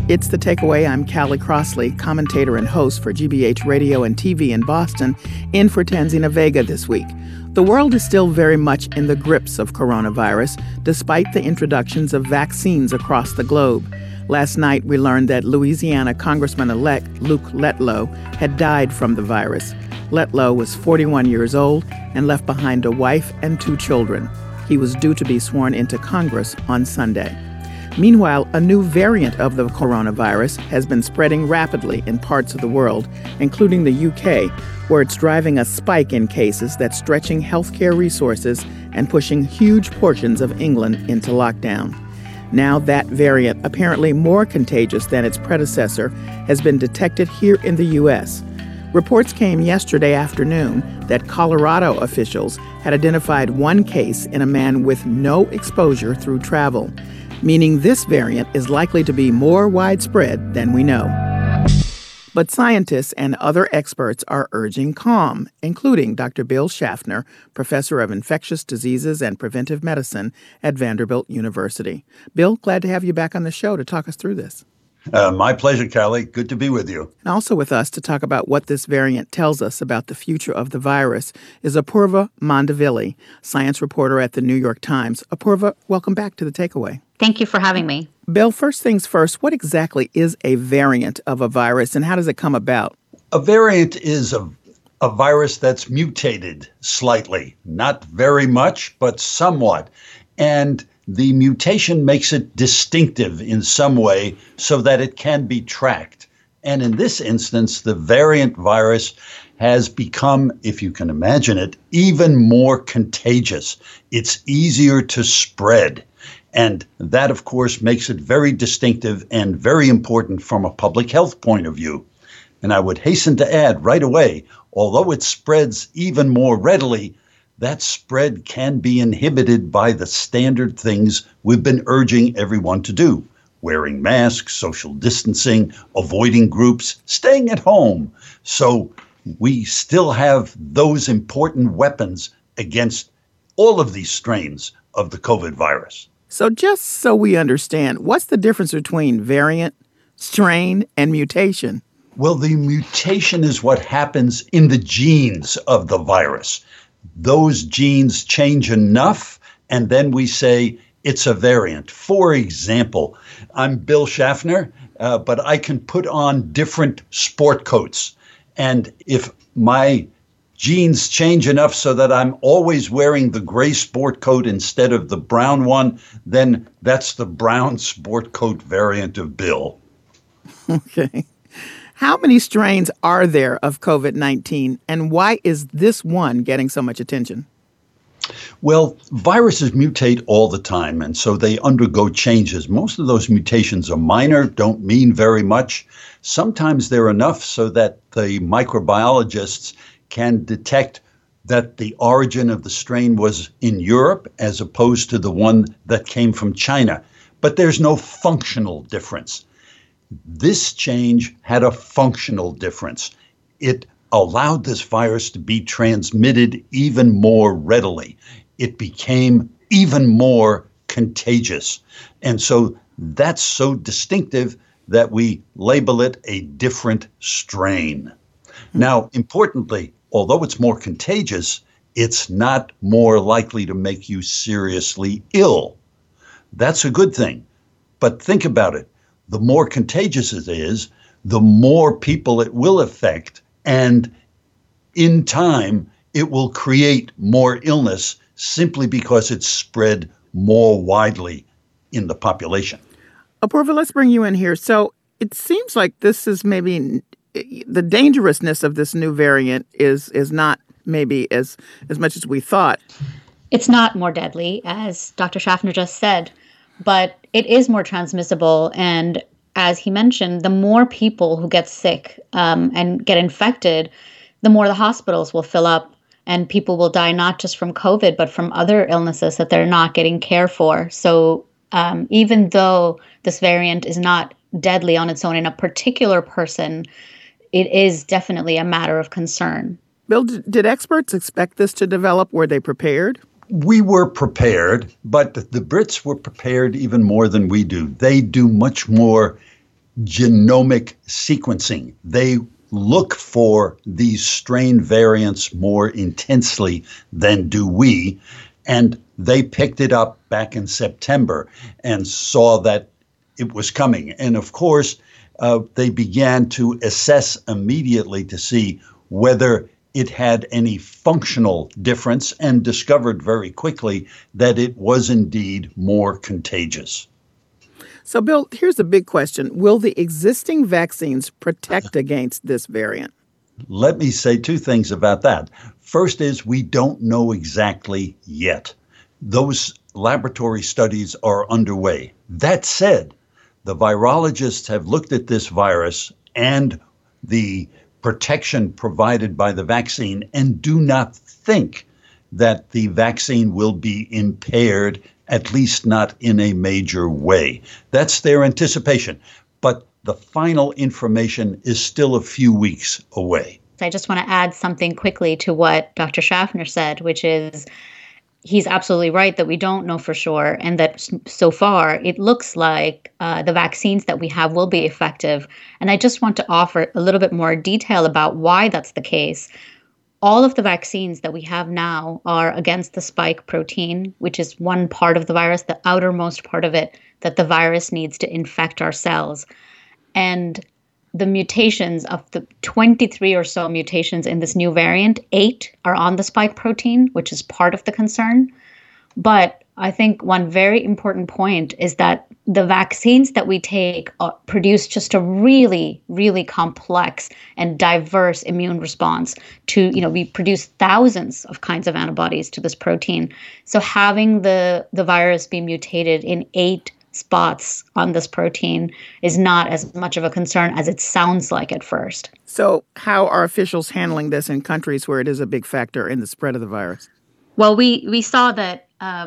It's The Takeaway. I'm Callie Crossley, commentator and host for GBH Radio and TV in Boston, in for Tanzina Vega this week. The world is still very much in the grips of coronavirus, despite the introductions of vaccines across the globe. Last night, we learned that Louisiana Congressman-elect Luke Letlow had died from the virus. Letlow was 41 years old and left behind a wife and 2 children. He was due to be sworn into Congress on Sunday. Meanwhile, a new variant of the coronavirus has been spreading rapidly in parts of the world, including the UK, where it's driving a spike in cases that's stretching healthcare resources and pushing huge portions of England into lockdown. Now that variant, apparently more contagious than its predecessor, has been detected here in the U.S. Reports came yesterday afternoon that Colorado officials had identified one case in a man with no exposure through travel, meaning this variant is likely to be more widespread than we know. But scientists and other experts are urging calm, including Dr. Bill Schaffner, professor of infectious diseases and preventive medicine at Vanderbilt University. Bill, glad to have you back on the show to talk us through this. My pleasure, Callie. Good to be with you. And also with us to talk about what this variant tells us about the future of the virus is Apurva Mandavilli, science reporter at the New York Times. Apurva, welcome back to The Takeaway. Thank you for having me. Bill, first things first, what exactly is a variant of a virus and how does it come about? A variant is a virus that's mutated slightly, not very much, but somewhat. And the mutation makes it distinctive in some way so that it can be tracked. And in this instance, the variant virus has become, if you can imagine it, even more contagious. It's easier to spread. And that, of course, makes it very distinctive and very important from a public health point of view. And I would hasten to add right away, although it spreads even more readily, that spread can be inhibited by the standard things we've been urging everyone to do. Wearing masks, social distancing, avoiding groups, staying at home. So we still have those important weapons against all of these strains of the COVID virus. So just so we understand, what's the difference between variant, strain, and mutation? Well, the mutation is what happens in the genes of the virus. Those genes change enough, and then we say it's a variant. For example, I'm Bill Schaffner, but I can put on different sport coats. And if my genes change enough so that I'm always wearing the gray sport coat instead of the brown one, then that's the brown sport coat variant of Bill. Okay. How many strains are there of COVID-19, and why is this one getting so much attention? Well, viruses mutate all the time, and so they undergo changes. Most of those mutations are minor, don't mean very much. Sometimes they're enough so that the microbiologists can detect that the origin of the strain was in Europe as opposed to the one that came from China. But there's no functional difference. This change had a functional difference. It allowed this virus to be transmitted even more readily. It became even more contagious. And so that's so distinctive that we label it a different strain. Now, importantly, although it's more contagious, it's not more likely to make you seriously ill. That's a good thing. But think about it. The more contagious it is, the more people it will affect. And in time, it will create more illness simply because it's spread more widely in the population. Apurva, let's bring you in here. So it seems like this is maybe the dangerousness of this new variant is not maybe as much as we thought. It's not more deadly, as Dr. Schaffner just said, but it is more transmissible. And as he mentioned, the more people who get sick and get infected, the more the hospitals will fill up and people will die not just from COVID, but from other illnesses that they're not getting care for. So even though this variant is not deadly on its own in a particular person, it is definitely a matter of concern. Bill, did experts expect this to develop? Were they prepared? We were prepared, but the Brits were prepared even more than we do. They do much more genomic sequencing. They look for these strain variants more intensely than do we. And they picked it up back in September and saw that it was coming. And of course, they began to assess immediately to see whether it had any functional difference and discovered very quickly that it was indeed more contagious. So, Bill, here's the big question. Will the existing vaccines protect against this variant? Let me say two things about that. First is we don't know exactly yet. Those laboratory studies are underway. That said, the virologists have looked at this virus and the protection provided by the vaccine and do not think that the vaccine will be impaired, at least not in a major way. That's their anticipation. But the final information is still a few weeks away. I just want to add something quickly to what Dr. Schaffner said, which is he's absolutely right that we don't know for sure, and that so far it looks like the vaccines that we have will be effective. And I just want to offer a little bit more detail about why that's the case. All of the vaccines that we have now are against the spike protein, which is one part of the virus, the outermost part of it that the virus needs to infect our cells. And the mutations of the 23 or so mutations in this new variant, 8 are on the spike protein, which is part of the concern. But I think one very important point is that the vaccines that we take produce just a really, really complex and diverse immune response to, we produce thousands of kinds of antibodies to this protein. So having the virus be mutated in 8 spots on this protein is not as much of a concern as it sounds like at first. So how are officials handling this in countries where it is a big factor in the spread of the virus? Well, we saw that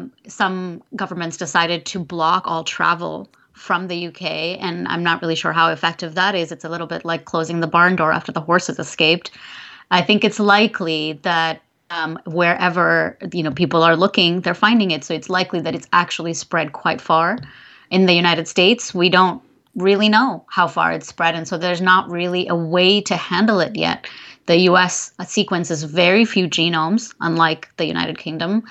some governments decided to block all travel from the UK, and I'm not really sure how effective that is. It's a little bit like closing the barn door after the horses escaped. I think it's likely that wherever people are looking, they're finding it. So it's likely that it's actually spread quite far. In the United States, we don't really know how far it's spread, and so there's not really a way to handle it yet. The U.S. sequences very few genomes, unlike the United Kingdom.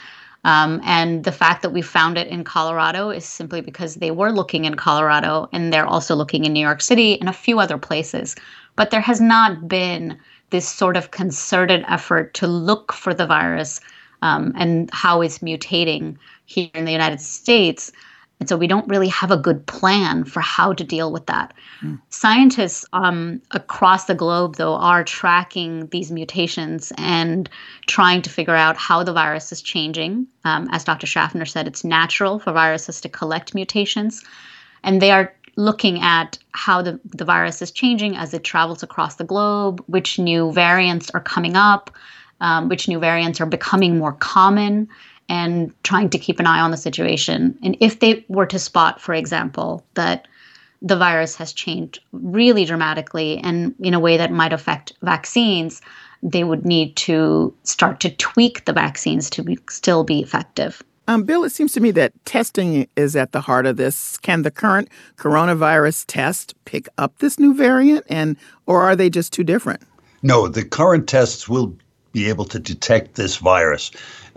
And the fact that we found it in Colorado is simply because they were looking in Colorado, and they're also looking in New York City and a few other places. But there has not been this sort of concerted effort to look for the virus and how it's mutating here in the United States. And so we don't really have a good plan for how to deal with that. Scientists across the globe, though, are tracking these mutations and trying to figure out how the virus is changing. As Dr. Schaffner said, it's natural for viruses to collect mutations. And they are looking at how the virus is changing as it travels across the globe, which new variants are coming up, which new variants are becoming more common, and trying to keep an eye on the situation. And if they were to spot, for example, that the virus has changed really dramatically and in a way that might affect vaccines, they would need to start to tweak the vaccines to still be effective. Bill, it seems to me that testing is at the heart of this. Can the current coronavirus test pick up this new variant, or are they just too different? No, the current tests will be able to detect this virus.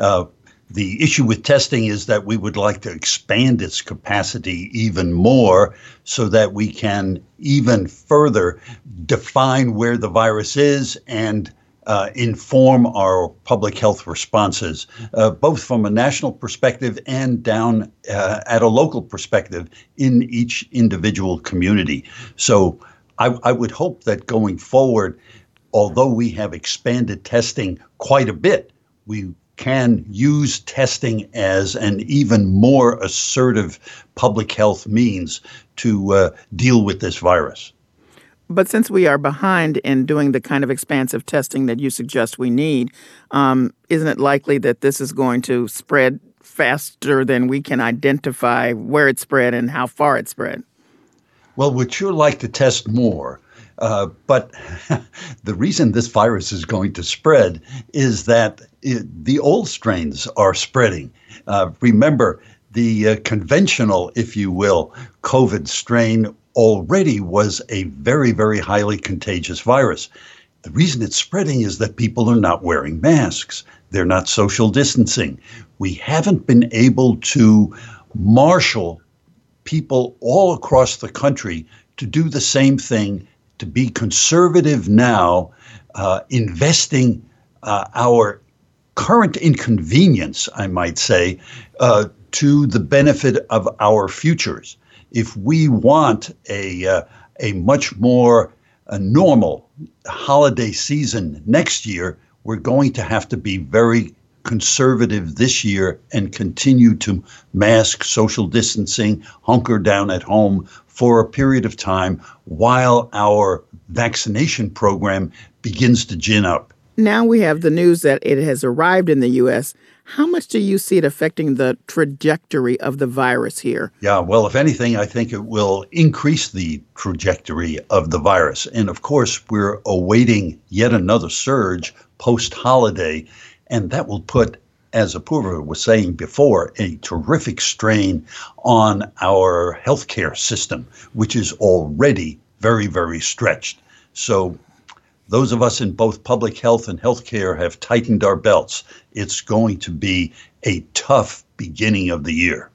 The issue with testing is that we would like to expand its capacity even more so that we can even further define where the virus is and inform our public health responses, both from a national perspective and down at a local perspective in each individual community. So I would hope that going forward, although we have expanded testing quite a bit, we can use testing as an even more assertive public health means to deal with this virus. But since we are behind in doing the kind of expansive testing that you suggest we need, isn't it likely that this is going to spread faster than we can identify where it spread and how far it spread? Well, we'd sure like to test more. But the reason this virus is going to spread is that the old strains are spreading. Remember, the conventional, if you will, COVID strain already was a very, very highly contagious virus. The reason it's spreading is that people are not wearing masks. They're not social distancing. We haven't been able to marshal people all across the country to do the same thing, to be conservative now, investing our current inconvenience, I might say, to the benefit of our futures. If we want a much more normal holiday season next year, we're going to have to be very conservative this year and continue to mask, social distancing, hunker down at home for a period of time while our vaccination program begins to gin up. Now we have the news that it has arrived in the U.S. How much do you see it affecting the trajectory of the virus here? Yeah, well, if anything, I think it will increase the trajectory of the virus. And of course, we're awaiting yet another surge post-holiday, and that will put, as Apoorva was saying before, a terrific strain on our healthcare system, which is already very, very stretched. So those of us in both public health and healthcare have tightened our belts. It's going to be a tough beginning of the year.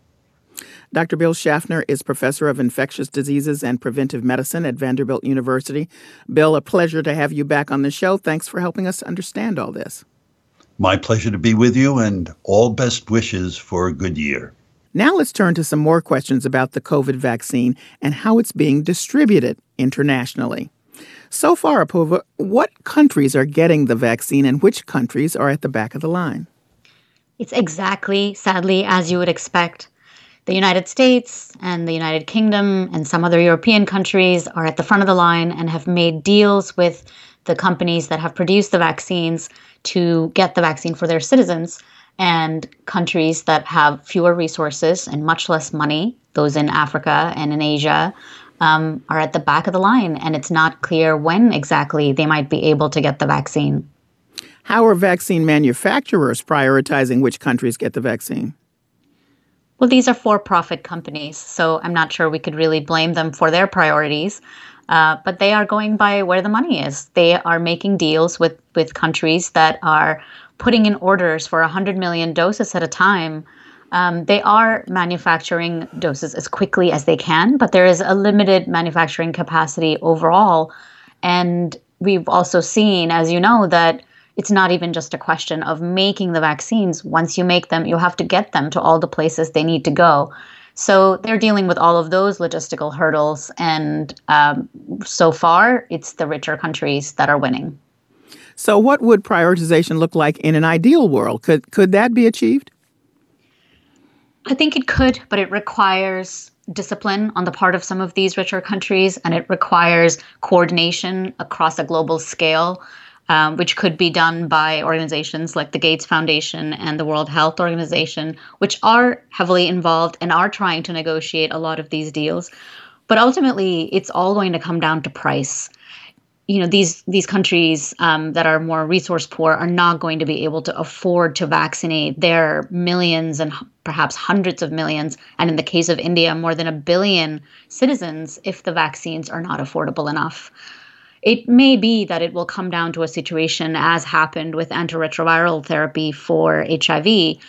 Dr. Bill Schaffner is professor of infectious diseases and preventive medicine at Vanderbilt University. Bill, a pleasure to have you back on the show. Thanks for helping us understand all this. My pleasure to be with you, and all best wishes for a good year. Now let's turn to some more questions about the COVID vaccine and how it's being distributed internationally. So far, Apoorva, what countries are getting the vaccine and which countries are at the back of the line? It's exactly, sadly, as you would expect. The United States and the United Kingdom and some other European countries are at the front of the line and have made deals with the companies that have produced the vaccines to get the vaccine for their citizens. And countries that have fewer resources and much less money, those in Africa and in Asia, are at the back of the line. And it's not clear when exactly they might be able to get the vaccine. How are vaccine manufacturers prioritizing which countries get the vaccine? Well, these are for-profit companies, so I'm not sure we could really blame them for their priorities. But they are going by where the money is. They are making deals with countries that are putting in orders for 100 million doses at a time. They are manufacturing doses as quickly as they can, but there is a limited manufacturing capacity overall. And we've also seen, as you know, that it's not even just a question of making the vaccines. Once you make them, you have to get them to all the places they need to go. So they're dealing with all of those logistical hurdles. And so far, it's the richer countries that are winning. So what would prioritization look like in an ideal world? Could that be achieved? I think it could, but it requires discipline on the part of some of these richer countries, and it requires coordination across a global scale, which could be done by organizations like the Gates Foundation and the World Health Organization, which are heavily involved and are trying to negotiate a lot of these deals. But ultimately, it's all going to come down to price. You know, these countries that are more resource poor are not going to be able to afford to vaccinate their millions and perhaps hundreds of millions, and in the case of India, more than 1 billion citizens, if the vaccines are not affordable enough. It may be that it will come down to a situation as happened with antiretroviral therapy for HIV,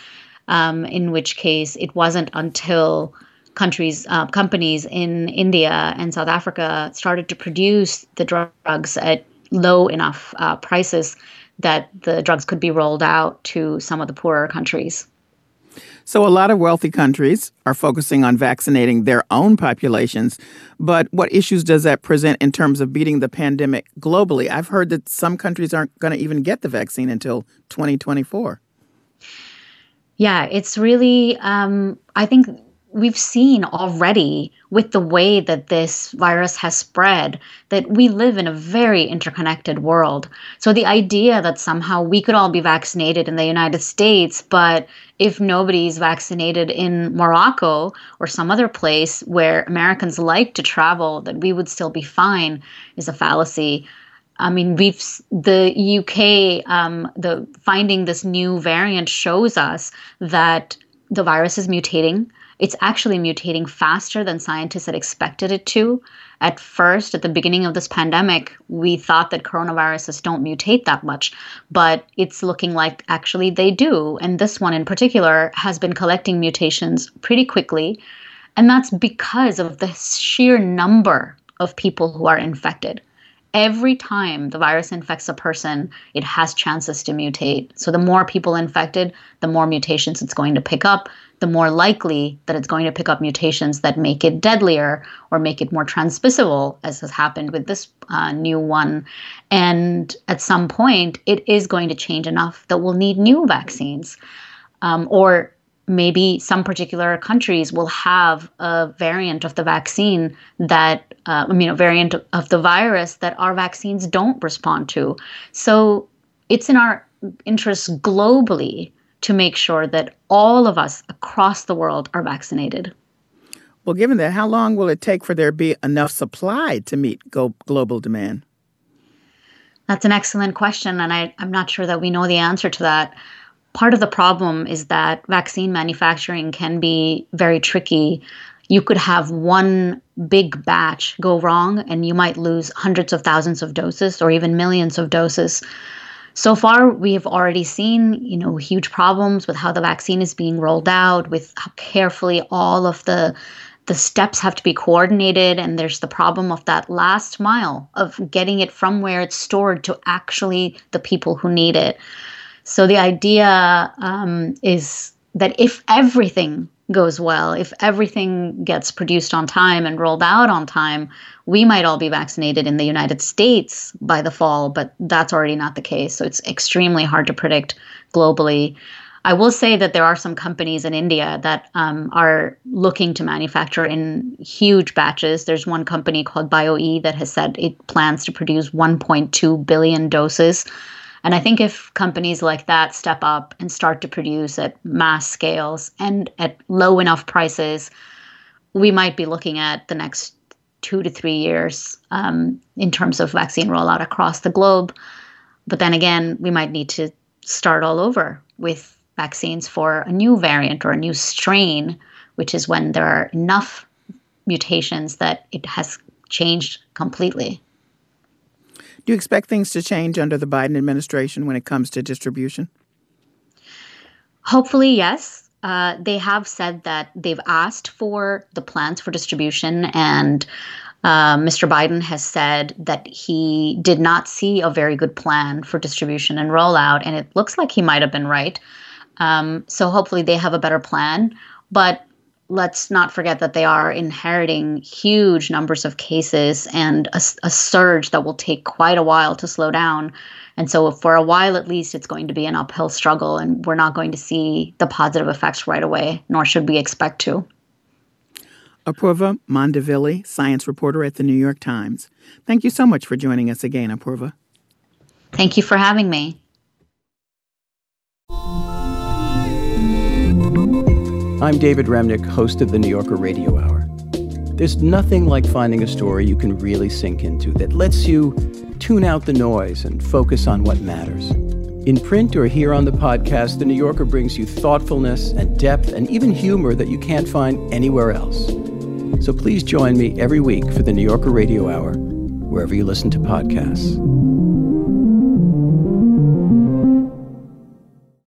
in which case it wasn't until companies in India and South Africa started to produce the drugs at low enough prices that the drugs could be rolled out to some of the poorer countries. So a lot of wealthy countries are focusing on vaccinating their own populations. But what issues does that present in terms of beating the pandemic globally? I've heard that some countries aren't going to even get the vaccine until 2024. Yeah, it's really, I think we've seen already with the way that this virus has spread that we live in a very interconnected world. So the idea that somehow we could all be vaccinated in the United States, but if nobody's vaccinated in Morocco or some other place where Americans like to travel, that we would still be fine is a fallacy. I mean, the UK, finding this new variant shows us that the virus is mutating. it's actually mutating faster than scientists had expected it to. At first, at the beginning of this pandemic, we thought that coronaviruses don't mutate that much, but it's looking like actually they do. And this one in particular has been collecting mutations pretty quickly. And that's because of the sheer number of people who are infected. Every time the virus infects a person, it has chances to mutate. So the more people infected, the more mutations it's going to pick up, the more likely that it's going to pick up mutations that make it deadlier or make it more transmissible, as has happened with this new one. And at some point, it is going to change enough that we'll need new vaccines. Or maybe some particular countries will have a variant of the vaccine that, a variant of the virus that our vaccines don't respond to. So it's in our interest globally to make sure that all of us across the world are vaccinated. Well, given that, how long will it take for there to be enough supply to meet global demand? That's an excellent question, and I'm not sure that we know the answer to that. Part of the problem is that vaccine manufacturing can be very tricky. You could have one big batch go wrong, and you might lose hundreds of thousands of doses or even millions of doses. So far, we have already seen, huge problems with how the vaccine is being rolled out, with how carefully all of the steps have to be coordinated. And there's the problem of that last mile of getting it from where it's stored to actually the people who need it. So the idea is that if everything goes well, if everything gets produced on time and rolled out on time, we might all be vaccinated in the United States by the fall, but that's already not the case. So it's extremely hard to predict globally. I will say that there are some companies in India that are looking to manufacture in huge batches. There's one company called BioE that has said it plans to produce 1.2 billion doses. And I think if companies like that step up and start to produce at mass scales and at low enough prices, we might be looking at the next 2 to 3 years in terms of vaccine rollout across the globe. But then again, we might need to start all over with vaccines for a new variant or a new strain, which is when there are enough mutations that it has changed completely. Do you expect things to change under the Biden administration when it comes to distribution? Hopefully, yes. They have said that they've asked for the plans for distribution, and Mr. Biden has said that he did not see a very good plan for distribution and rollout, and it looks like he might have been right. So hopefully they have a better plan. But let's not forget that they are inheriting huge numbers of cases and a surge that will take quite a while to slow down. And so for a while, at least, it's going to be an uphill struggle, and we're not going to see the positive effects right away, nor should we expect to. Apurva Mandavilli, science reporter at the New York Times. Thank you so much for joining us again, Apurva. Thank you for having me. I'm David Remnick, host of the New Yorker Radio Hour. There's nothing like finding a story you can really sink into that lets you tune out the noise and focus on what matters. In print or here on the podcast, The New Yorker brings you thoughtfulness and depth and even humor that you can't find anywhere else. So please join me every week for the New Yorker Radio Hour, wherever you listen to podcasts.